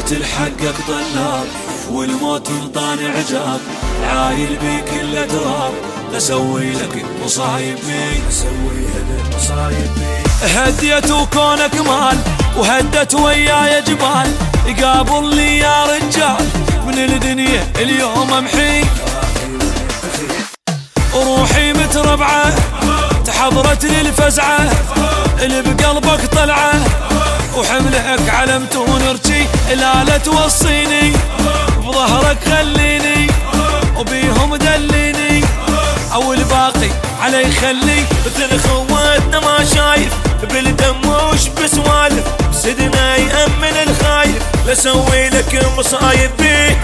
تلحقك طلاب والموت ينطاني عجاب، عايل بي كل تراب اسوي لك مصايب بي، هديت وكونك مال وهدت وياي جبال، يقابل لي يا رجال من الدنيا اليوم امحي، روحي متربعه تحضرت لي الفزعه اللي بقلبك طلعه، وحملك علمت ونرجي لا توصيني، بظهرك خليني وبيهم دليني، او الباقي علي خلي، مثل خواتنا ما شايف بالدم وش بسوالف، سدنا يأمن الخايف لسوي لك مصايب بيه.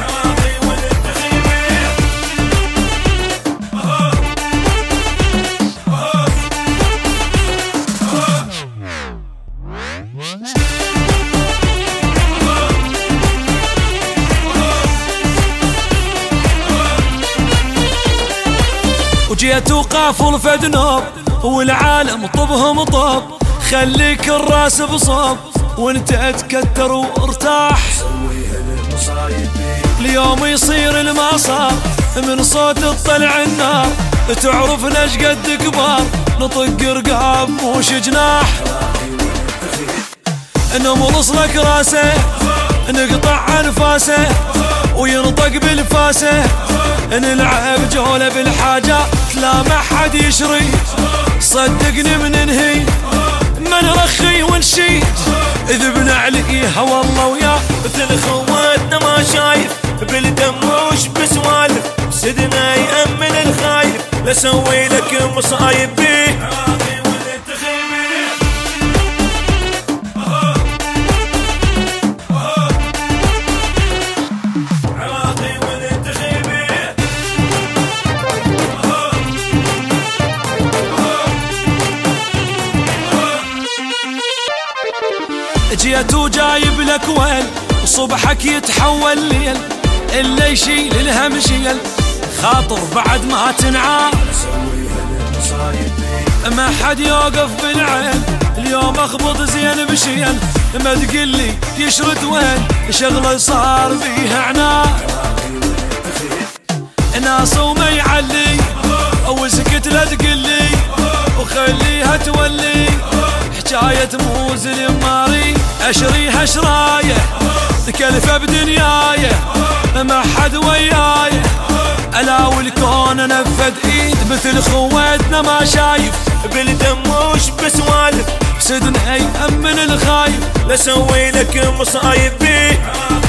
وجيت وقافل فدنوب والعالم طبهم طب، خليك الراس بصوب وانت اتكتر وارتاح، اليوم يصير المصاب من صوت تطلع النار، تعرف ليش قد كبار نطق رقاب موش جناح، نملص لك راسه نقطع انفاسه وينطق بالفاسه، نلعب جولة بالحاجات لا ما حد يشري، صدقني من ننهي من رخي ونشيد، ذبنا عليها والله وياه مثل خواتنا ما شايف بالدم وش بسوالف، سدنا يأمن الخايف لسوي لك مصايب بيه. جيت وجايب لك ويل وصبحك يتحول ليل، اللي يشيل الهم شيل خاطر بعد ما تنعاد، ما حد يوقف بالعين اليوم اخبط زين بشيل، ما تقلي يشرد وين شغله صار فيها عناد، ناس وما يعلي او سكت لا تقلي وخليها تولي، حكاية موز الماري اشريها شرايه تكلفه بدنياي، ما حد وياي الا والكون نفد ايد، مثل خواتنا ما شايف بالدم وش بسوالف، سدنا يأمن الخايف لسوي لك مصايب بيه.